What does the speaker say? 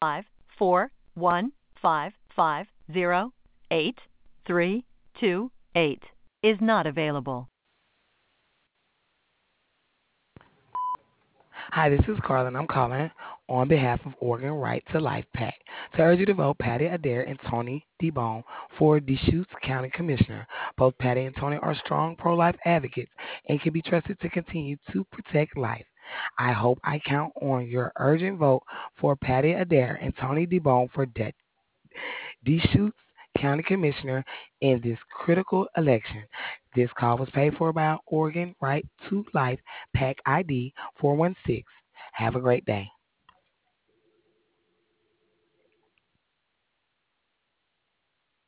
5415508 is not available. Hi, this is Carla, and I'm calling on behalf of Oregon Right to Life PAC to urge you to vote Patty Adair and Tony DeBone for Deschutes County Commissioner. Both Patty and Tony are strong pro-life advocates and can be trusted to continue to protect life. I hope I count on your urgent vote for Patty Adair and Tony DeBone for Deschutes County Commissioner in this critical election. This call was paid for by Oregon Right to Life PAC ID 416. Have a great day.